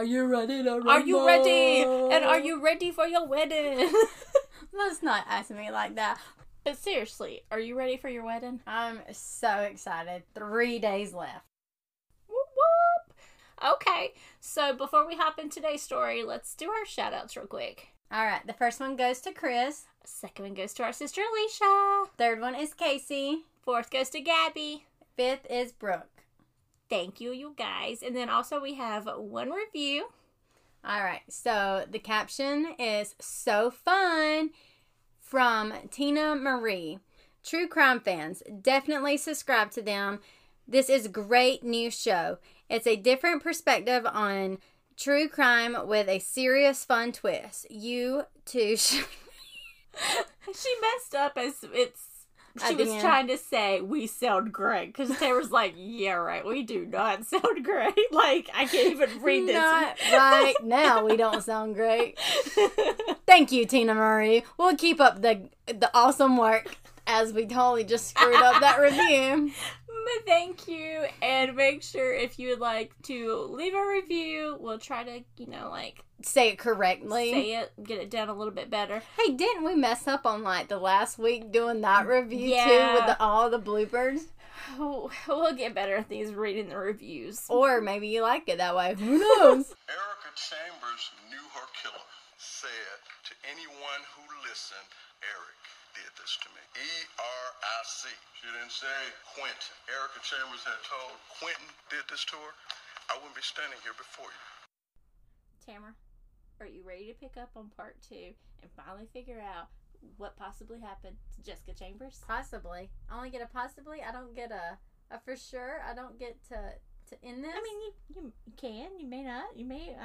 Are you ready to rumble? Are you ready? And are you ready for your wedding? Let's not ask me like that. But seriously, are you ready for your wedding? I'm so excited. 3 days left. Whoop whoop. Okay, so before we hop into today's story, let's do our shout outs real quick. All right, the first one goes to Chris. Second one goes to our sister Alicia. Third one is Casey. Fourth goes to Gabby. Fifth is Brooke. Thank you, you guys. And then also we have one review. All right, so the caption is so fun from Tina Marie. True crime fans, definitely subscribe to them. This is a great new show. It's a different perspective on true crime with a serious fun twist. You too should... She messed up as she was end. trying to say we sound great because Taylor's like, yeah, right, we do not sound great. Like, I can't even read this. Not right now, we don't sound great. Thank you, Tina Marie. We'll keep up the awesome work as we totally just screwed up that review. But thank you, and make sure if you would like to leave a review, we'll try to, Say it correctly. say it, get it down a little bit better. Hey, didn't we mess up on the last week doing that review Yeah. too with all the bloopers? Oh, we'll get better at these reading the reviews. Or maybe you like it that way. Who knows? Erica Chambers knew her killer. Said to anyone who listened, Eric did this to me. E-R-I-C. She didn't say Quentin. Erica Chambers had told Quentin did this to her. I wouldn't be standing here before you. Tamara, are you ready to pick up on part 2 and finally figure out what possibly happened to Jessica Chambers? Possibly. I only get a possibly. I don't get a for sure. I don't get to end this. I mean, you can, you may not, you may.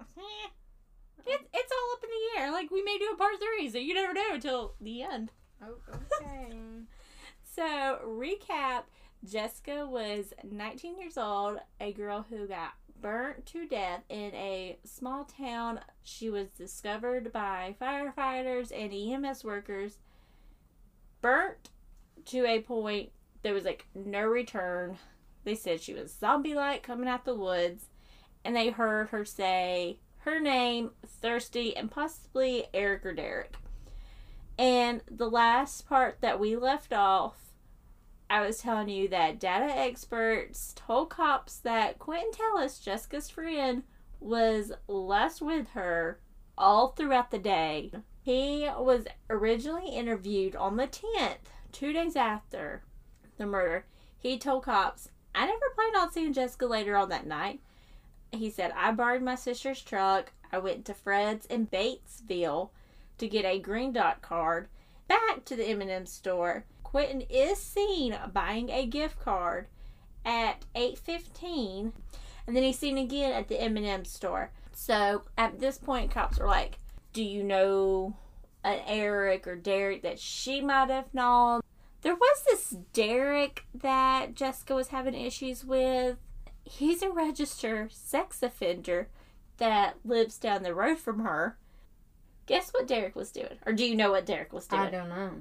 It's all up in the air. Like, we may do a part 3, so you never know until the end. Oh, okay. So, recap, Jessica was 19 years old, a girl who got burnt to death in a small town. She was discovered by firefighters and EMS workers, burnt to a point there was no return. They said she was zombie-like coming out the woods, and they heard her say her name, Thirsty, and possibly Eric or Derek. And the last part that we left off, I was telling you that data experts told cops that Quentin Tellis, Jessica's friend, was last with her all throughout the day. He was originally interviewed on the 10th, 2 days after the murder. He told cops, I never planned on seeing Jessica later on that night. He said, I borrowed my sister's truck. I went to Fred's in Batesville to get a Green Dot card. Back to the M&M store. Quentin is seen buying a gift card at 8:15, and then he's seen again at the M&M store. So at this point, cops were like, do you know an Eric or Derek that she might have known? There was this Derek that Jessica was having issues with. He's a registered sex offender that lives down the road from her. Guess what Derek was doing? Or do you know what Derek was doing? I don't know.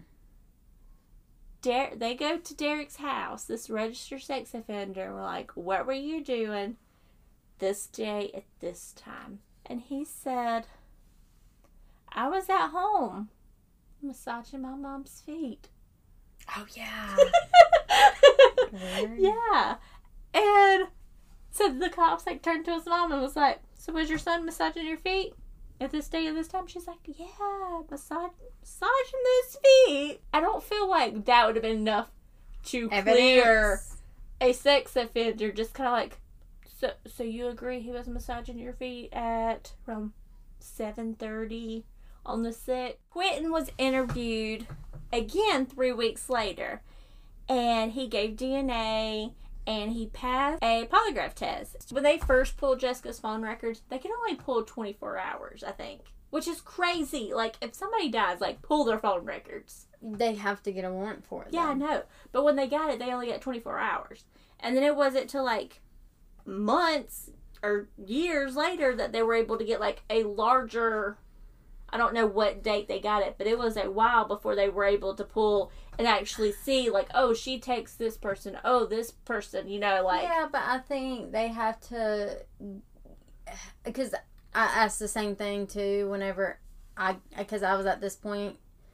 They go to Derek's house, this registered sex offender. We're like, what were you doing this day at this time? And he said, I was at home massaging my mom's feet. Oh, yeah. Weird. Yeah. And so the cops turned to his mom and was like, so was your son massaging your feet at this day and this time? She's like, yeah, massaging those feet. I don't feel like that would have been enough to clear a sex offender. Just kind of so you agree he was massaging your feet at around 7:30 on the 6th? Quentin was interviewed again 3 weeks later, and he gave DNA, and he passed a polygraph test. When they first pulled Jessica's phone records, they could only pull 24 hours, I think. Which is crazy. If somebody dies, pull their phone records. They have to get a warrant for it. Yeah, I know. But when they got it, they only got 24 hours. And then it wasn't till, months or years later that they were able to get, a larger... I don't know what date they got it, but it was a while before they were able to pull and actually see, oh, she texts this person, oh, this person, Yeah, but I think they have to because I asked the same thing too whenever because I was at this point.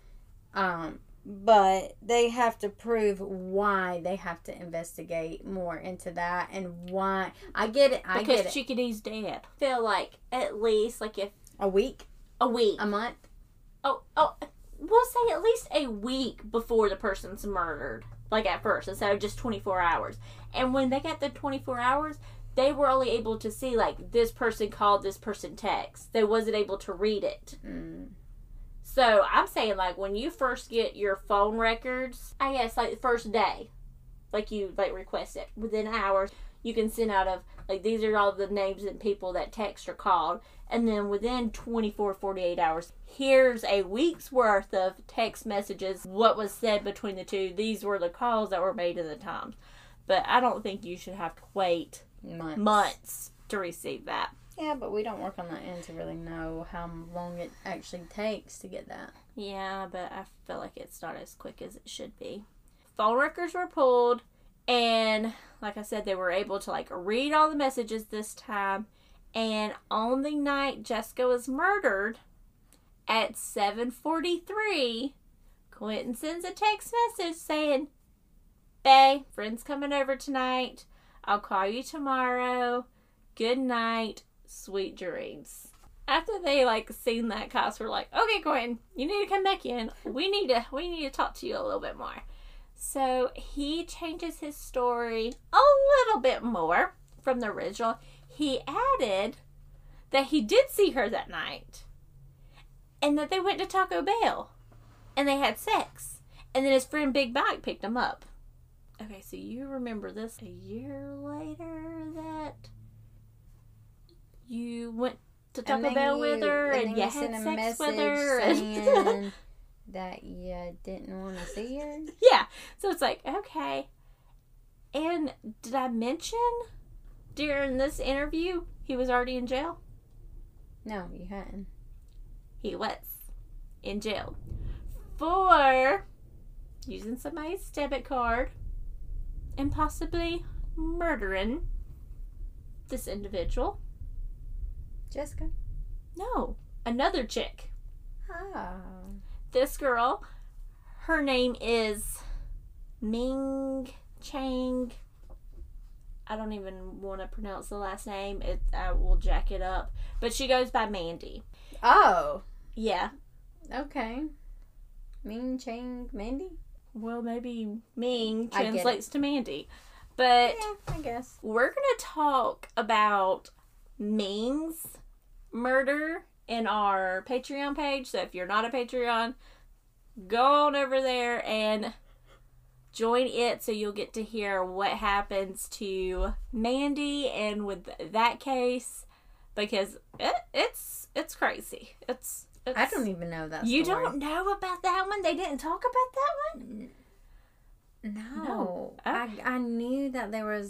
But they have to prove why they have to investigate more into that and why. I get it. Because Chickadee's dead. I feel like at least like if a week, a month. Oh, we'll say at least a week before the person's murdered. Like at first, instead of just 24 hours. And when they got the 24 hours, they were only able to see like this person called, this person text. They wasn't able to read it. So, I'm saying, like, when you first get your phone records, I guess, like, the first day, like, you, like, request it. Within hours, you can send out of, like, these are all the names and people that text or called. And then within 48 hours, here's a week's worth of text messages. What was said between the two. These were the calls that were made at the times. But I don't think you should have to wait months to receive that. Yeah, but we don't work on that end to really know how long it actually takes to get that. Yeah, but I feel like it's not as quick as it should be. Phone records were pulled, and like I said, they were able to like read all the messages this time. And on the night Jessica was murdered, at 7:43, Quentin sends a text message saying, "Bae, friend's coming over tonight. I'll call you tomorrow. Good night. Sweet dreams." After they like seen that, cops were like, "Okay, Quentin, you need to come back in. We need to talk to you a little bit more." So he changes his story a little bit more from the original. He added that he did see her that night, and that they went to Taco Bell, and they had sex, and then his friend Big Mike picked him up. Okay, so you remember this a year later that you went to Taco Bell with her and you had sex with her saying that you didn't want to see her? Yeah. So it's like, okay. And did I mention during this interview he was already in jail? No, you hadn't. He was in jail for using somebody's debit card and possibly murdering this individual. Jessica? No, another chick. Oh. This girl, her name is Ming Chang. I don't even want to pronounce the last name. I will jack it up. But she goes by Mandy. Oh. Yeah. Okay. Ming Chang Mandy? Well, maybe Ming translates to Mandy. But yeah, I guess. We're going to talk about Ming's murder in our Patreon page. So if you're not a Patreon, go on over there and join it so you'll get to hear what happens to Mandy and with that case, because it's crazy. It's I don't even know that You story. don't know about that one? They didn't talk about that one? No. Okay. I knew that there was...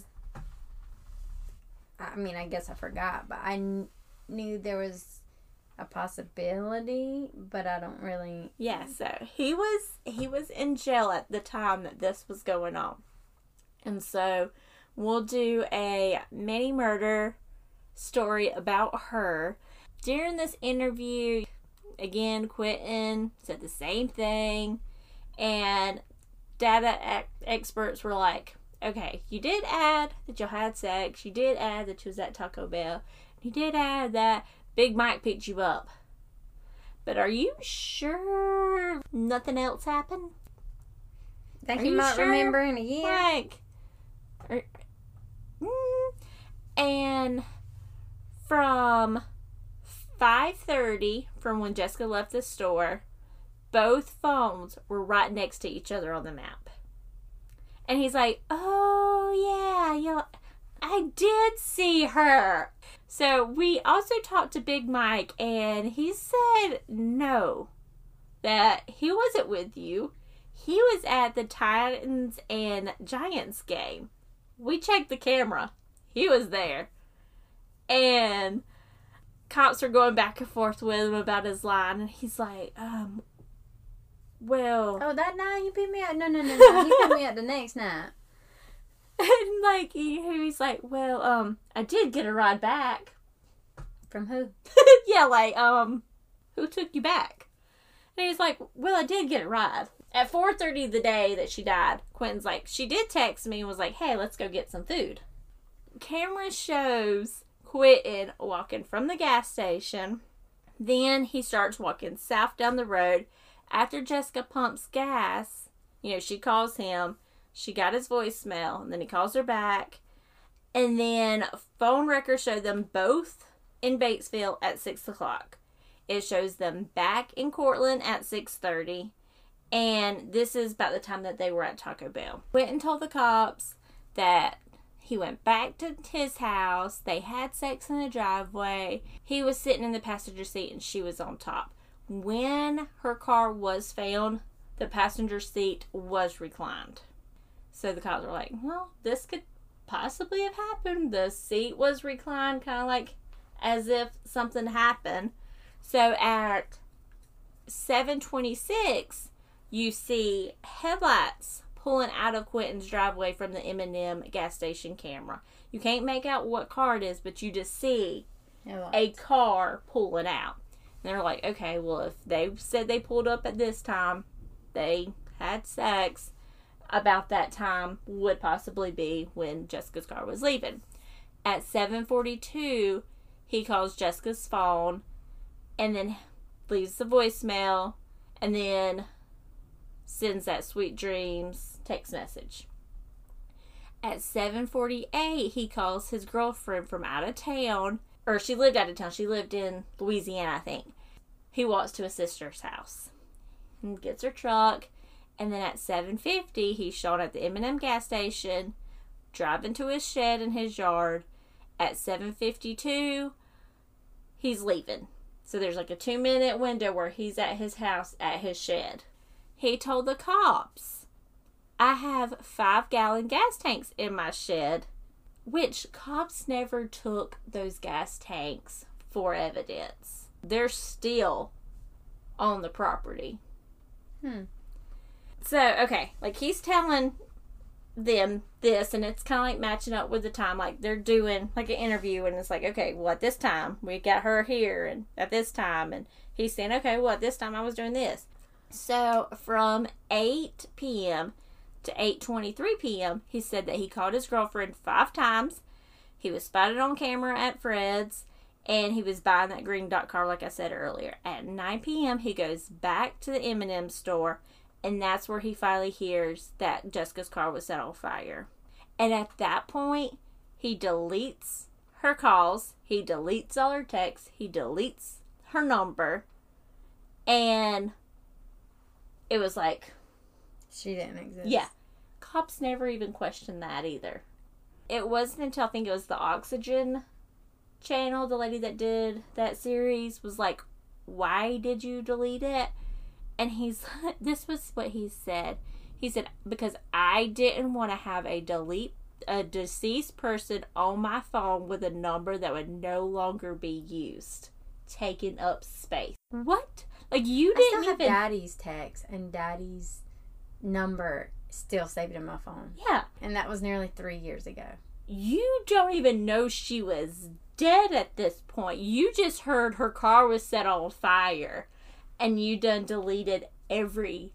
I mean, I guess I forgot, but I knew there was a possibility, but I don't really... Yeah, so he was in jail at the time that this was going on. And so we'll do a mini murder story about her. During this interview, again, Quentin said the same thing, and data experts were like, okay, you did add that you had sex, you did add that you was at Taco Bell, you did add that Big Mike picked you up, but are you sure nothing else happened? Think you might remember in a year? Like, and from 5:30, from when Jessica left the store, both phones were right next to each other on the map. And he's like, oh yeah, I did see her. So we also talked to Big Mike, and he said no, that he wasn't with you. He was at the Titans and Giants game. We checked the camera. He was there. And cops are going back and forth with him about his line, and he's like, well... Oh, that night he picked me up? No. He picked me up the next night. And, like, he's like, well, I did get a ride back. From who? Yeah, like, who took you back? And he's like, well, I did get a ride. At 4:30 the day that she died, Quentin's like, she did text me and was like, hey, let's go get some food. Camera shows Quentin walking from the gas station. Then he starts walking south down the road. After Jessica pumps gas, she calls him. She got his voicemail, and then he calls her back. And then phone records show them both in Batesville at 6 o'clock. It shows them back in Cortland at 6:30. And this is about the time that they were at Taco Bell. Quentin told the cops that he went back to his house. They had sex in the driveway. He was sitting in the passenger seat and she was on top. When her car was found, the passenger seat was reclined. So the cops were like, well, this could possibly have happened. The seat was reclined, kind of like as if something happened. So at 7:26, you see headlights pulling out of Quentin's driveway from the M&M gas station camera. You can't make out what car it is, but you just see a car pulling out. And they're like, okay, well, if they said they pulled up at this time, they had sex, about that time would possibly be when Jessica's car was leaving. At 7:42, he calls Jessica's phone and then leaves the voicemail and then sends that sweet dreams text message. At 7:48, he calls his girlfriend from out of town, or she lived out of town. She lived in Louisiana, I think. He walks to his sister's house and gets her truck. And then at 7:50, he's shown at the M&M gas station, driving to his shed in his yard. At 7:52, he's leaving. So there's like a 2-minute window where he's at his house at his shed. He told the cops, I have 5-gallon gas tanks in my shed, which cops never took those gas tanks for evidence. They're still on the property. So, okay, like he's telling them this, and it's kind of like matching up with the time. Like they're doing like an interview, and it's like, okay, well, at this time we got her here, and at this time, and he's saying, okay, well, at this time I was doing this. So from 8 p.m. to 8:23 p.m., he said that he called his girlfriend 5 times. He was spotted on camera at Fred's, and he was buying that green dot car, like I said earlier. At 9 p.m., he goes back to the M&M store, and that's where he finally hears that Jessica's car was set on fire. And at that point, he deletes her calls. He deletes all her texts. He deletes her number. And it was like, she didn't exist. Yeah. Cops never even questioned that either. It wasn't until I think it was the Oxygen channel, the lady that did that series, was like, why did you delete it? And this was what he said. He said, because I didn't want to have a deceased person on my phone with a number that would no longer be used, taking up space. What? Like, you didn't have even... Daddy's text and Daddy's number still saved in my phone. Yeah. And that was nearly 3 years ago. You don't even know she was dead at this point. You just heard her car was set on fire. And you done deleted everything.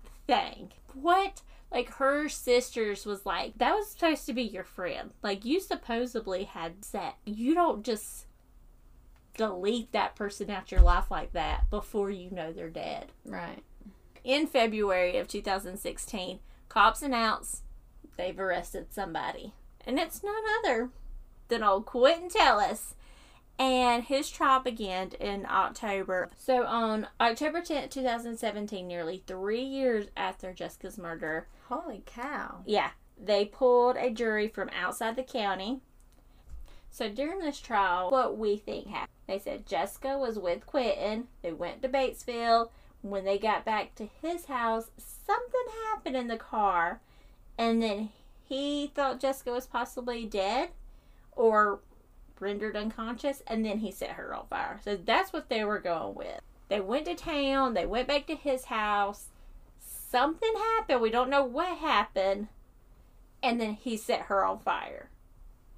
What? Like, her sisters was like, that was supposed to be your friend. Like, you supposedly had sex. You don't just delete that person out your life like that before you know they're dead. Right. In February of 2016, cops announced they've arrested somebody. And it's none other than old Quentin Tellis. And his trial began in October. So on October 10th, 2017, nearly 3 years after Jessica's murder. Holy cow. Yeah. They pulled a jury from outside the county. So during this trial, what we think happened. They said Jessica was with Quentin. They went to Batesville. When they got back to his house, something happened in the car. And then he thought Jessica was possibly dead or rendered unconscious, and then he set her on fire. So that's what they were going with. They went to town. They went back to his house. Something happened. We don't know what happened. And then he set her on fire.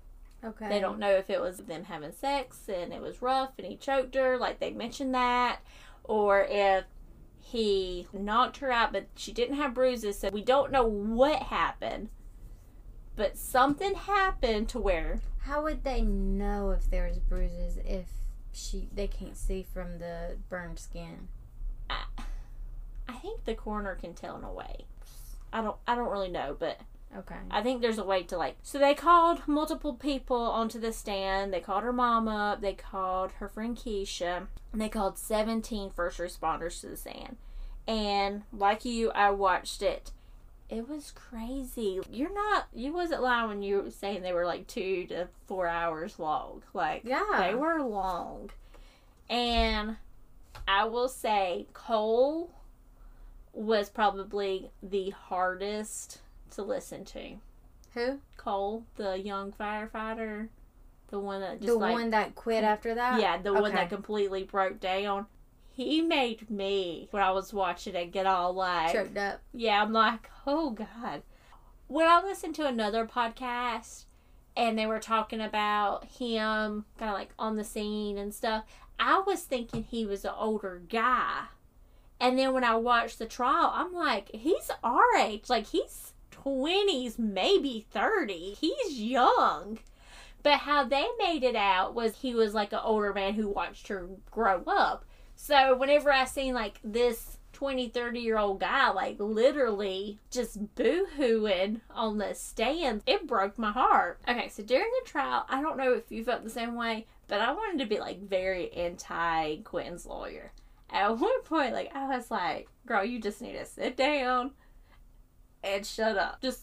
Okay. They don't know if it was them having sex and it was rough and he choked her, like they mentioned that, or if he knocked her out, but she didn't have bruises, so we don't know what happened. But something happened to where... How would they know if there was bruises if they can't see from the burned skin? I think the coroner can tell in a way. I don't really know, but... Okay. I think there's a way to, like... So they called multiple people onto the stand. They called her mom up. They called her friend Keisha. And they called 17 first responders to the stand. And like you, I watched it. It was crazy. You wasn't lying when you were saying they were like 2 to 4 hours long. Like, yeah. They were long. And I will say Cole was probably the hardest to listen to. Who? Cole, the young firefighter. The one that just the one that quit after that? Yeah, the one that completely broke down. He made me, when I was watching it, get all like... choked up. Yeah, I'm like, oh God. When I listened to another podcast, and they were talking about him, kind of like on the scene and stuff, I was thinking he was an older guy. And then when I watched the trial, I'm like, he's our age. Like, he's 20s, maybe 30. He's young. But how they made it out was he was like an older man who watched her grow up. So whenever I seen like this 20, 30-year-old guy like literally just boo-hooing on the stand, it broke my heart. Okay, so during the trial, I don't know if you felt the same way, but I wanted to be like very anti-Quentin's lawyer. At one point, like, I was like, girl, you just need to sit down and shut up. Just...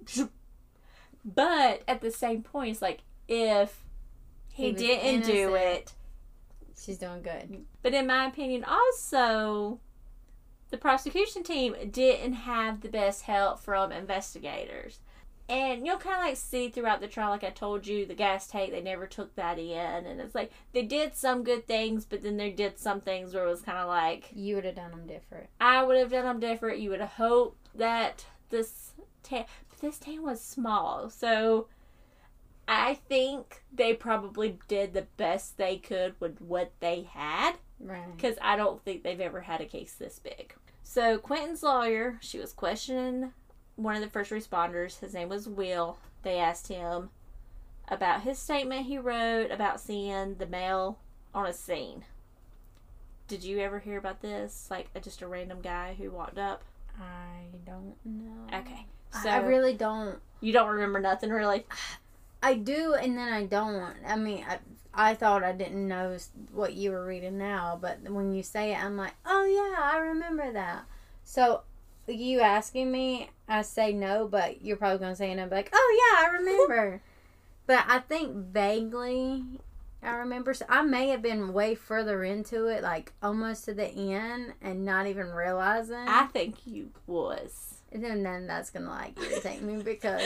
But at the same point, it's like, if he didn't do it... She's doing good. But in my opinion, also, the prosecution team didn't have the best help from investigators. And you'll kind of like see throughout the trial, like I told you, the gas tank, they never took that in. And it's like, they did some good things, but then they did some things where it was kind of like... You would have done them different. I would have done them different. You would have hoped that this tank was small. So I think they probably did the best they could with what they had. Right. Because I don't think they've ever had a case this big. So Quentin's lawyer, she was questioning one of the first responders. His name was Will. They asked him about his statement he wrote about seeing the male on a scene. Did you ever hear about this? Like, just a random guy who walked up? I don't know. Okay. So I really don't. You don't remember nothing, really? I do, and then I don't. I mean, I thought I didn't know what you were reading now, but when you say it, I'm like, oh yeah, I remember that. So, you asking me, I say no, but you're probably going to say no, like, oh yeah, I remember. But I think vaguely I remember. So I may have been way further into it, like almost to the end, and not even realizing. I think you was. And then that's going to like irritate me because...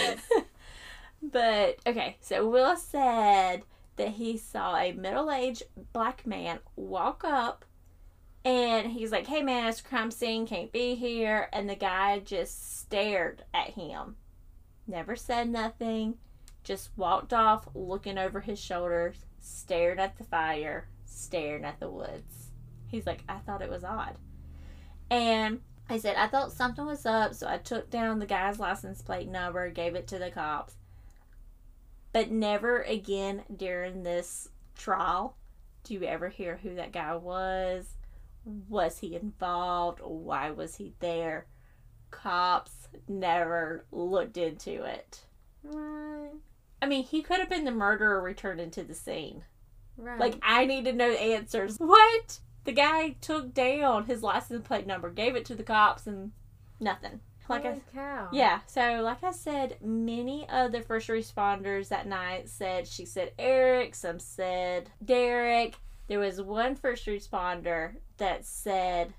But, okay, so Will said that he saw a middle-aged black man walk up, and he's like, hey man, it's a crime scene, can't be here, and the guy just stared at him. Never said nothing, just walked off, looking over his shoulders, stared at the fire, staring at the woods. He's like, I thought it was odd. And I said, I thought something was up, so I took down the guy's license plate number, gave it to the cops. But never again during this trial do you ever hear who that guy was. Was he involved? Why was he there? Cops never looked into it. Right. I mean, he could have been the murderer returning to the scene. Right. Like, I need to know the answers. What? The guy took down his license plate number, gave it to the cops, and nothing. Holy cow. Yeah, so like I said, many of the first responders that night she said Eric, some said Derek. There was one first responder that said,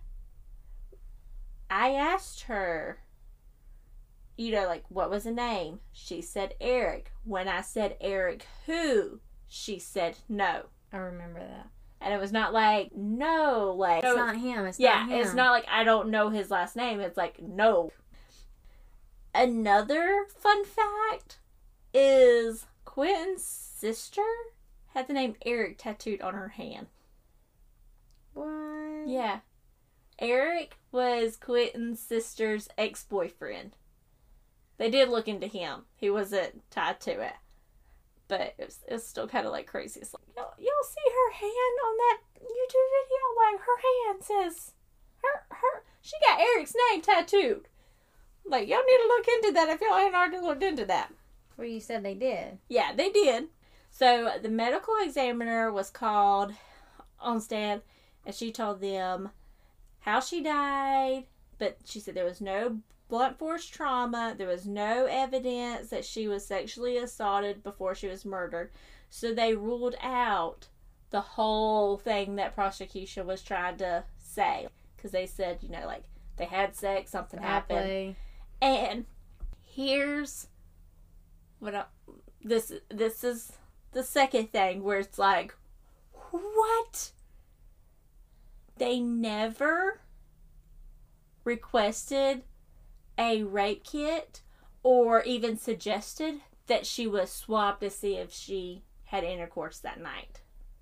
I asked her, like, what was the name? She said Eric. When I said Eric who, she said no. I remember that. And it was not like, no, like... It's not him, not him. It's not like I don't know his last name. It's like, no. Another fun fact is Quentin's sister had the name Eric tattooed on her hand. What? Yeah. Eric was Quentin's sister's ex-boyfriend. They did look into him. He wasn't tied to it. But it was still kind of like crazy. It's like, you'll see her hand on that YouTube video. Like, her hand says, she got Eric's name tattooed. Like, y'all need to look into that if y'all ain't already looked into that. Well, you said they did. Yeah, they did. So, the medical examiner was called on stand, and she told them how she died, but she said there was no blunt force trauma. There was no evidence that she was sexually assaulted before she was murdered. So they ruled out the whole thing that prosecution was trying to say. Because they said, like, they had sex, something happened. And here's what this is the second thing where it's like, what? They never requested a rape kit or even suggested that she was swabbed to see if she had intercourse that night.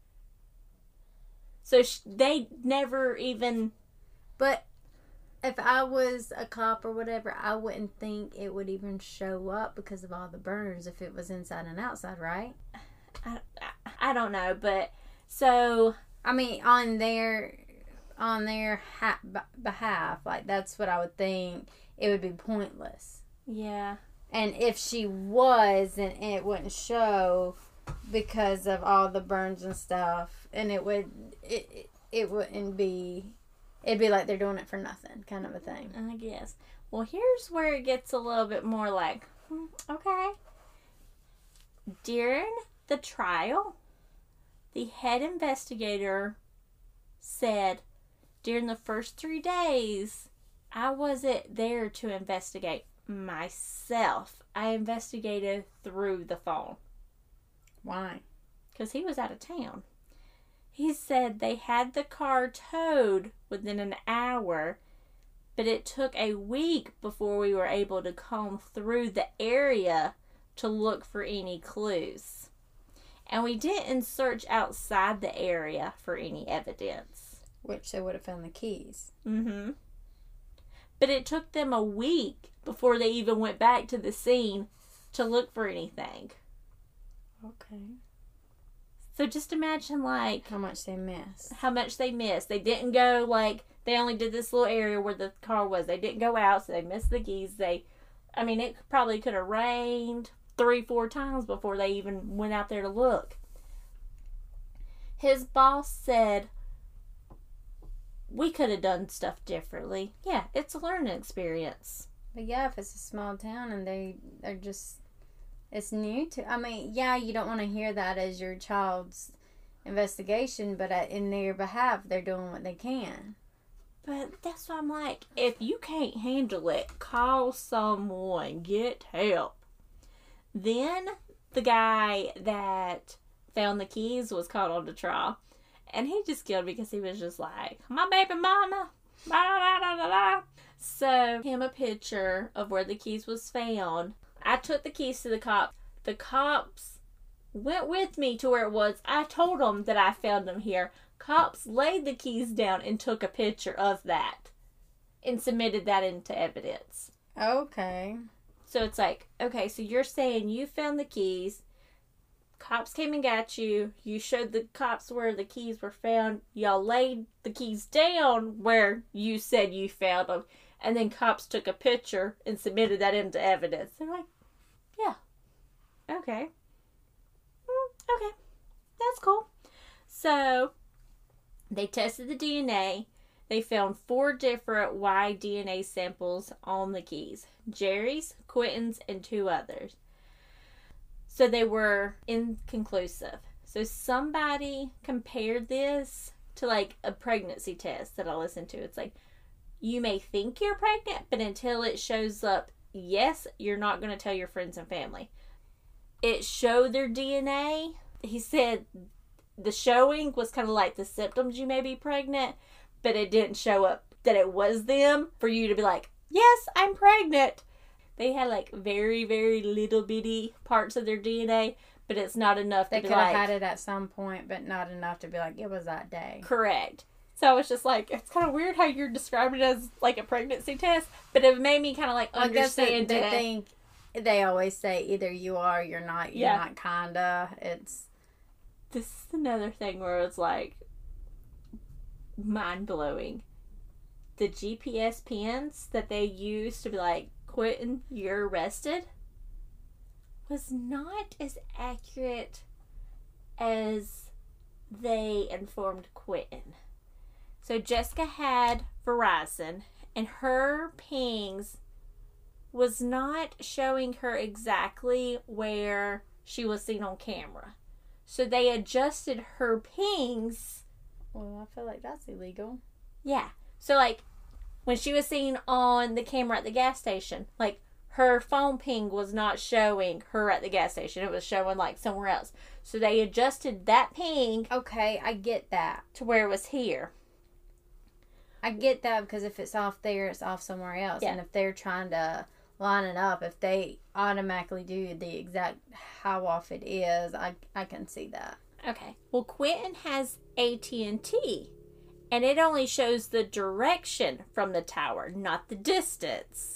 So they never even... But if I was a cop or whatever, I wouldn't think it would even show up because of all the burners if it was inside and outside, right? I don't know, but so... I mean, on their behalf, like, that's what I would think. It would be pointless. Yeah. And if she was, then it wouldn't show because of all the burns and stuff. And it wouldn't be... It'd be like they're doing it for nothing, kind of a thing. I guess. Well, here's where it gets a little bit more like, okay. During the trial, the head investigator said, during the first 3 days, I wasn't there to investigate myself. I investigated through the phone. Why? Because he was out of town. He said they had the car towed within an hour, but it took a week before we were able to comb through the area to look for any clues. And we didn't search outside the area for any evidence. Which they would have found the keys. Mm-hmm. But it took them a week before they even went back to the scene to look for anything. Okay. So just imagine, like... How much they missed. How much they missed. They didn't go, like... They only did this little area where the car was. They didn't go out, so they missed the keys. It probably could have rained 3-4 times before they even went out there to look. His boss said, we could have done stuff differently. Yeah, it's a learning experience. But yeah, if it's a small town and they're just... It's new to... I mean, yeah, you don't want to hear that as your child's investigation, but in their behalf, they're doing what they can. But that's why I'm like, if you can't handle it, call someone. Get help. Then the guy that found the keys was called on the trial. And he just killed me because he was just like, my baby mama. Blah, blah, blah, blah. So, him a picture of where the keys was found. I took the keys to the cops. The cops went with me to where it was. I told them that I found them here. Cops laid the keys down and took a picture of that and submitted that into evidence. Okay. So it's like, okay, so you're saying you found the keys. Cops came and got you. You showed the cops where the keys were found. Y'all laid the keys down where you said you found them. And then cops took a picture and submitted that into evidence. They're like, yeah. Okay. Okay. That's cool. So, they tested the DNA. They found 4 different Y DNA samples on the keys. Jerry's, Quentin's, and 2 others. So they were inconclusive. So somebody compared this to like a pregnancy test that I listened to. It's like, you may think you're pregnant, but until it shows up, yes, you're not going to tell your friends and family. It showed their DNA. He said the showing was kind of like the symptoms you may be pregnant, but it didn't show up that it was them for you to be like, yes, I'm pregnant. They had like very, very little bitty parts of their DNA, but it's not enough They to be could have like... had it at some point, but not enough to be like, it was that day. Correct. So I was just like, it's kind of weird how you're describing it as like a pregnancy test, but it made me kind of like understand they it. think they always say either you are, you're not, you're not kinda. It's... This is another thing where it's like mind-blowing. The GPS pins that they use to be like, Quentin, you're arrested, was not as accurate as they informed Quentin. So Jessica had Verizon, and her pings was not showing her exactly where she was seen on camera. So they adjusted her pings. Well, I feel like that's illegal. Yeah. So, like, when she was seen on the camera at the gas station, like, her phone ping was not showing her at the gas station. It was showing, like, somewhere else. So they adjusted that ping. Okay, I get that. To where it was here. I get that because if it's off there, it's off somewhere else. Yeah. And if they're trying to line it up, if they automatically do the exact how off it is, I can see that. Okay. Well, Quentin has AT&T, and it only shows the direction from the tower, not the distance.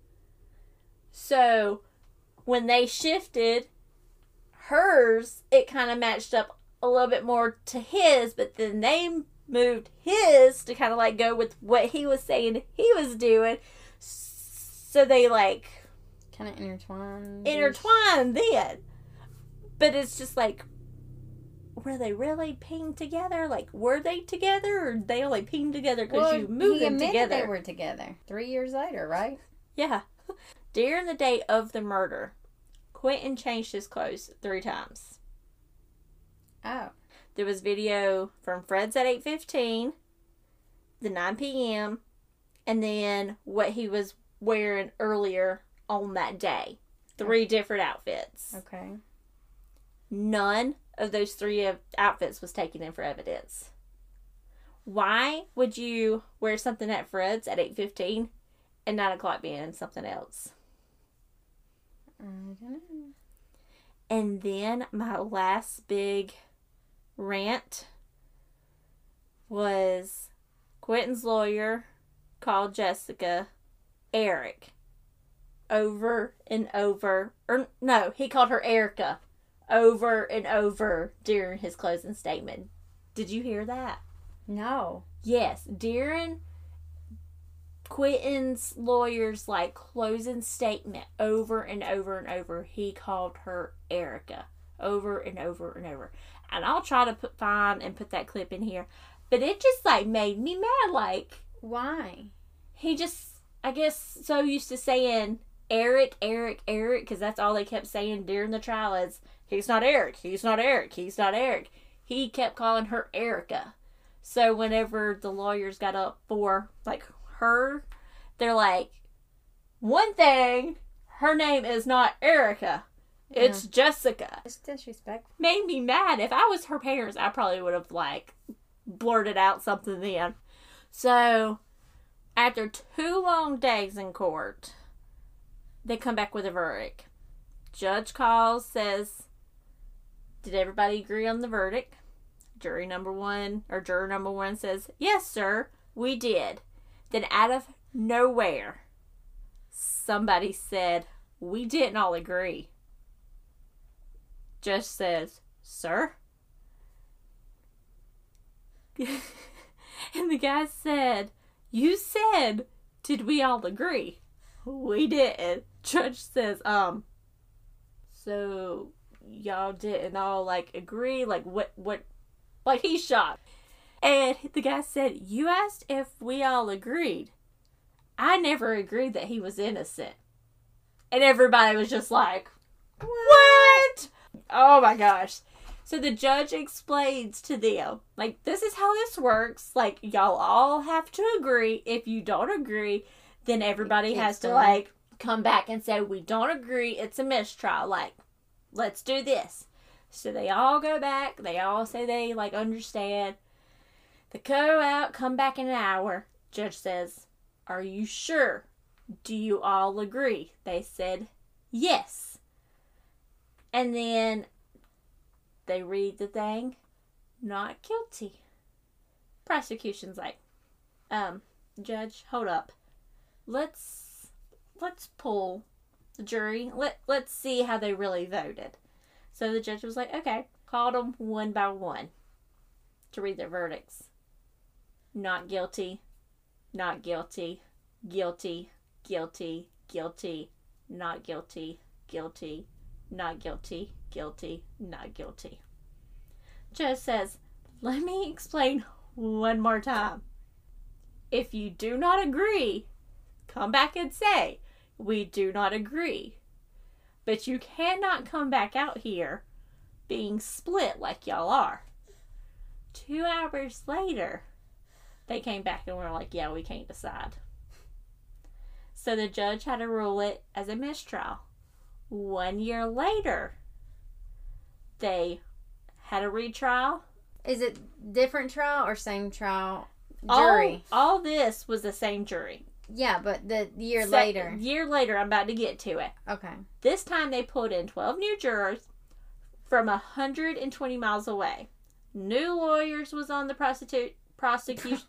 So when they shifted hers, it kind of matched up a little bit more to his, but then they moved his to kind of like go with what he was saying he was doing. So they like kind of intertwined then. But it's just like, were they really pinged together? Like, were they together, or they only pinged together because you moved them together? They were together 3 years later, right? Yeah. During the day of the murder, Quentin changed his clothes 3 times. Oh. There was video from Fred's at 8:15, the 9 p.m., and then what he was wearing earlier on that day. 3 different outfits. Okay. None of those 3 outfits was taken in for evidence. Why would you wear something at Fred's at 8:15 and 9 o'clock being in something else? I don't know. And then my last big rant was Quentin's lawyer called Jessica Eric over and over. Or no, he called her Erica over and over during his closing statement. Did you hear that? No. Yes, during Quentin's lawyer's like closing statement, over and over and over, he called her Erica over and over and over. And I'll try to find and put that clip in here, but it just like made me mad. Like, why? He just, I guess, so used to saying Eric, Eric, Eric, because that's all they kept saying during the trial is, he's not Eric, he's not Eric, he's not Eric. He kept calling her Erica. So whenever the lawyers got up for, like, her, they're like, one thing, her name is not Erica. It's Jessica. It's disrespectful. Made me mad. If I was her parents, I probably would have, like, blurted out something then. So, after 2 long days in court, they come back with a verdict. Judge calls, says, did everybody agree on the verdict? Juror number one says, yes, sir, we did. Then out of nowhere, somebody said, we didn't all agree. Judge says, sir? And the guy said, you said, did we all agree? We didn't. Judge says, so y'all didn't all, like, agree? Like, what, like, he's shocked. And the guy said, you asked if we all agreed. I never agreed that he was innocent. And everybody was just like, what? Oh my gosh. So the judge explains to them, like, this is how this works. Like, y'all all have to agree. If you don't agree, then everybody has to, like, come back and say, we don't agree. It's a mistrial. Like, let's do this. So they all go back. They all say they, like, understand. They go out, come back in an hour. Judge says, are you sure? Do you all agree? They said, yes. And then They read the thing, not guilty. Prosecution's like, Judge, hold up. Let's pull the jury. Let's see how they really voted. So the judge was like, okay, called them one by one to read their verdicts. Not guilty, not guilty, guilty, guilty, guilty, not guilty, guilty, not guilty, guilty, not guilty. Judge says, let me explain one more time. If you do not agree, come back and say, we do not agree. But you cannot come back out here being split like y'all are. 2 hours later, they came back and were like, yeah, we can't decide. So the judge had to rule it as a mistrial. 1 year later, they had a retrial. Is it different trial or same trial jury? All this was the same jury. Yeah, but the year later. Year later, I'm about to get to it. Okay. This time they pulled in 12 new jurors from 120 miles away. New lawyers was on the prosecution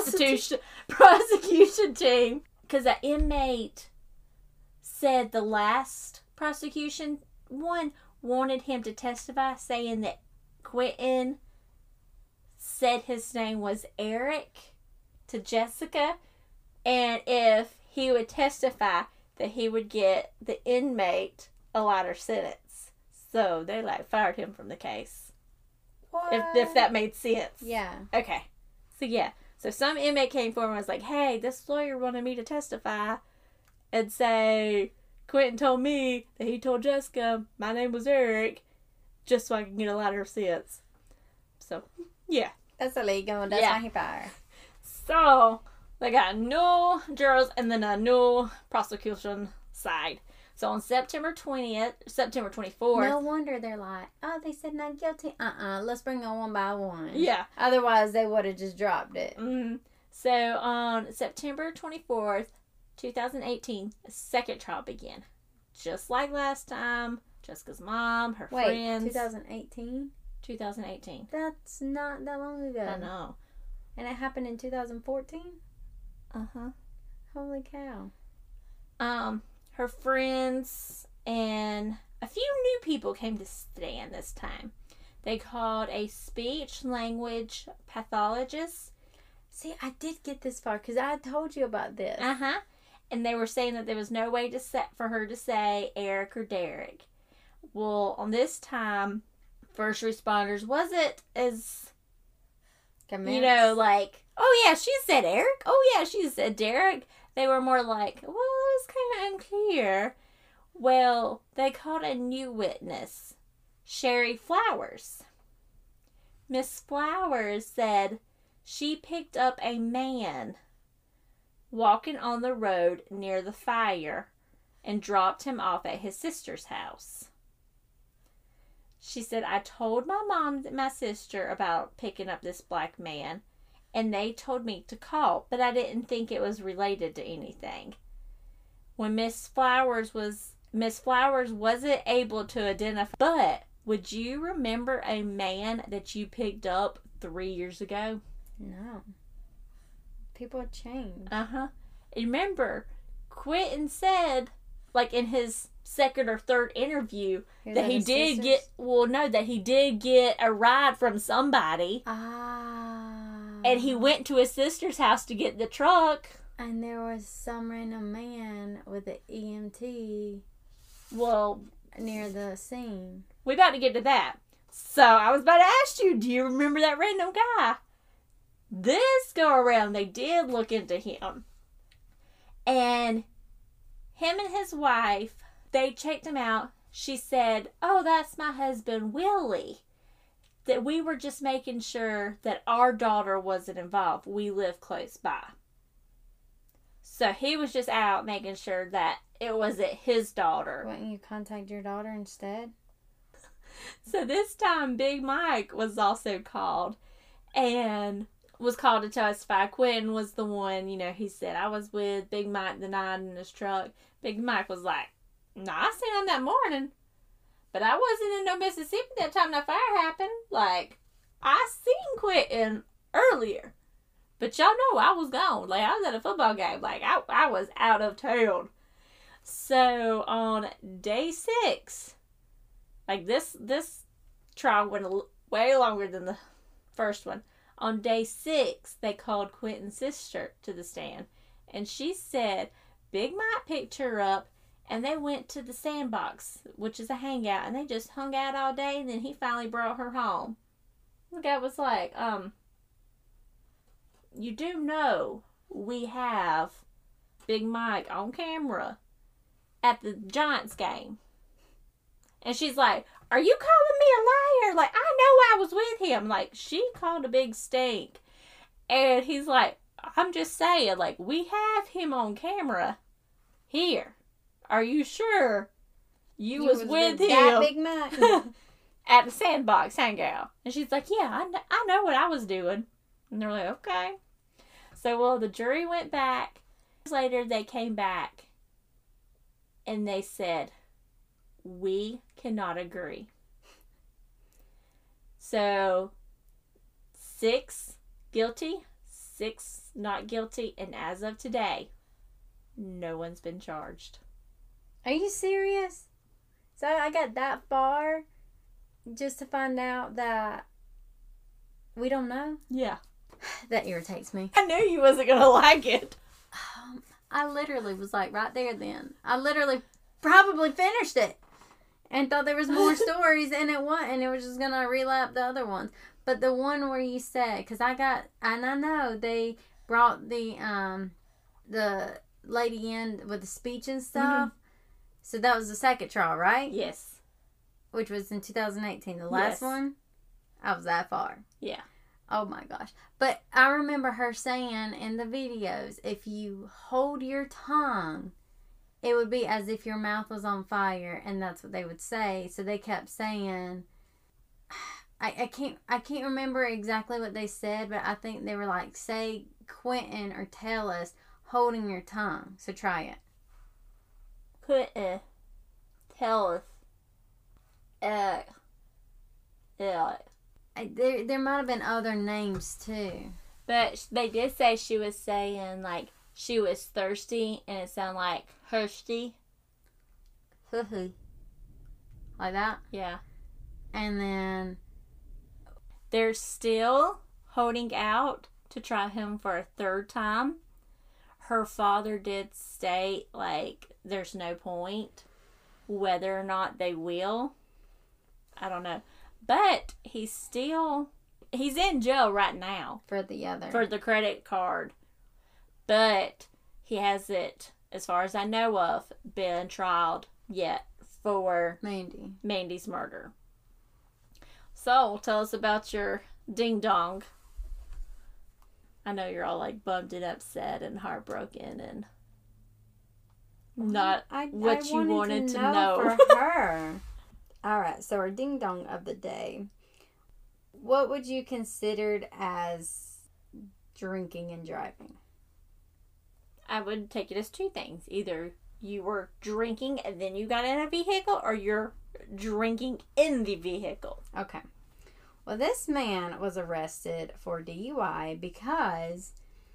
team because the inmate said the last prosecution one wanted him to testify saying that Quentin said his name was Eric to Jessica, and if he would testify that he would get the inmate a lighter sentence. So they fired him from the case. What? If that made sense. Yeah. Okay. So yeah. So some inmate came forward and was like, hey, this lawyer wanted me to testify and say Quentin told me that he told Jessica my name was Eric just so I can get a lighter sentence. So, yeah. That's illegal. That's why he fired. So, they got no jurors and then a no prosecution side. So on September 24th. No wonder they're like, oh, they said not guilty. Let's bring them one by one. Yeah. Otherwise, they would have just dropped it. Mm-hmm. So on September 24th, 2018, a second trial began. Just like last time, Jessica's mom, her friends. 2018? 2018. That's not that long ago. I know. And it happened in 2014? Uh-huh. Holy cow. Her friends and a few new people came to stand this time. They called a speech language pathologist. See, I did get this far because I told you about this. Uh-huh. And they were saying that there was no way for her to say Eric or Derek. Well, on this time, first responders wasn't as, like, oh yeah, she said Eric. Oh yeah, she said Derek. They were more like, well, it was kind of unclear. Well, they called a new witness, Sherry Flowers. Miss Flowers said she picked up a man walking on the road near the fire and dropped him off at his sister's house. She said, I told my mom and my sister about picking up this black man, and they told me to call, but I didn't think it was related to anything. When Miss Flowers wasn't able to identify, but would you remember a man that you picked up 3 years ago? No. People change. Uh-huh. And remember, Quentin said, like in his second or third interview, that he did get a ride from somebody. And he went to his sister's house to get the truck. And there was some random man with an EMT. Well, near the scene. We about to get to that. So I was about to ask you, do you remember that random guy? This go around, they did look into him. And him and his wife, they checked him out. She said, oh, that's my husband, Willie. That we were just making sure that our daughter wasn't involved. We live close by. So he was just out making sure that it wasn't his daughter. Wouldn't you contact your daughter instead? So this time, Big Mike was also called. And was called to testify. Quentin was the one, he said, I was with Big Mike the night in his truck. Big Mike was like, no, I seen him that morning. But I wasn't in no Mississippi that time that fire happened. Like, I seen Quentin earlier. But y'all know I was gone. Like, I was at a football game. Like, I was out of town. So, on day 6, like, this trial went way longer than the first one. On day 6, they called Quentin's sister to the stand. And she said Big Mike picked her up and they went to the Sandbox, which is a hangout. And they just hung out all day. And then he finally brought her home. The guy was like, you do know we have Big Mike on camera at the Giants game. And she's like, are you calling me a liar? Like, I know I was with him. Like, she called a big stink. And he's like, I'm just saying, like, we have him on camera here. Are you sure you was with him? That Big Mike? At the Sandbox hangout. And she's like, yeah, I know what I was doing. And they're like, okay. So, well, the jury went back. Later, they came back. And they said, we cannot agree. So, 6 guilty, 6 not guilty. And as of today, no one's been charged. Are you serious? So I got that far just to find out that we don't know? Yeah. That irritates me. I knew you wasn't going to like it. I literally was like right there then. I literally probably finished it and thought there was more stories and it wasn't. And it was just going to relap the other ones. But the one where you said, because I know they brought the lady in with the speech and stuff. Mm-hmm. So that was the second trial, right? Yes. Which was in 2018. The last one, I was that far. Yeah. Oh my gosh. But I remember her saying in the videos, if you hold your tongue, it would be as if your mouth was on fire. And that's what they would say. So they kept saying, I can't remember exactly what they said, but I think they were like, say Quentin or tell us holding your tongue. So try it. Quentin, tell us. Yeah. There might have been other names too. But they did say she was saying, like, she was thirsty, and it sounded like thirsty. Like that? Yeah. And then they're still holding out to try him for a third time. Her father did state, like, there's no point. Whether or not they will, I don't know. But he's in jail right now. For the credit card. But he hasn't, as far as I know of, been trialed yet for Mandy's murder. So, tell us about your ding-dong. I know you're all, like, bummed and upset and heartbroken and not what you wanted to know. For her. Alright, so our ding-dong of the day. What would you consider as drinking and driving? I would take it as 2 things. Either you were drinking and then you got in a vehicle, or you're drinking in the vehicle. Okay. Well, this man was arrested for DUI because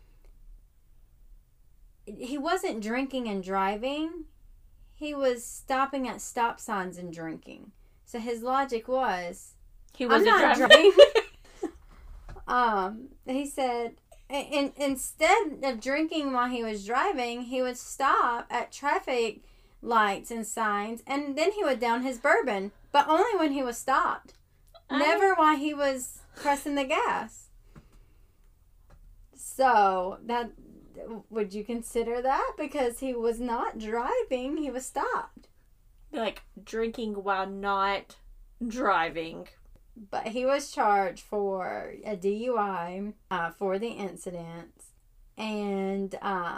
he wasn't drinking and driving. He was stopping at stop signs and drinking. So his logic was, he wasn't driving. He said, instead of drinking while he was driving, he would stop at traffic lights and signs, and then he would down his bourbon, but only when he was stopped. Never while he was pressing the gas. So, that would you consider that? Because he was not driving, he was stopped. Like, drinking while not driving. But he was charged for a DUI for the incident. And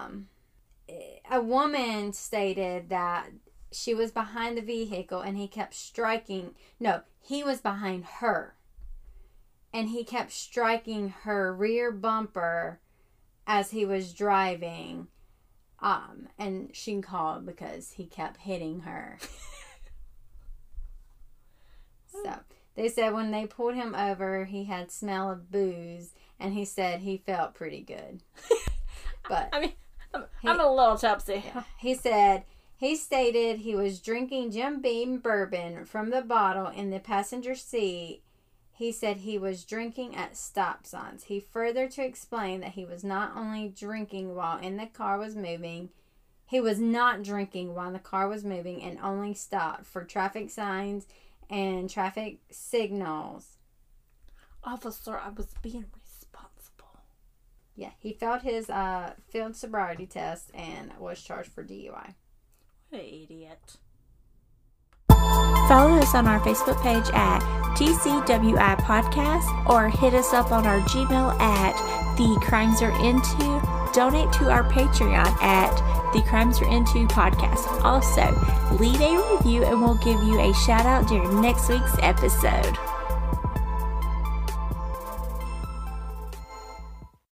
a woman stated that she was behind the vehicle and he kept striking. No, he was behind her. And he kept striking her rear bumper as he was driving. And she called because he kept hitting her. They said when they pulled him over, he had smell of booze, and he said he felt pretty good. But I mean, I'm a little tipsy. Yeah. He said he stated he was drinking Jim Beam bourbon from the bottle in the passenger seat. He said he was drinking at stop signs. He further to explain that he was not only drinking while the car was moving and only stopped for traffic signs and traffic signals. Officer, I was being responsible. Yeah, he failed his field sobriety test and was charged for DUI. What an idiot. Follow us on our Facebook page at TCWI Podcast or hit us up on our Gmail at The Crimes Are Into. Donate to our Patreon at The Crimes Are Into Podcast. Also, leave a review and we'll give you a shout out during next week's episode.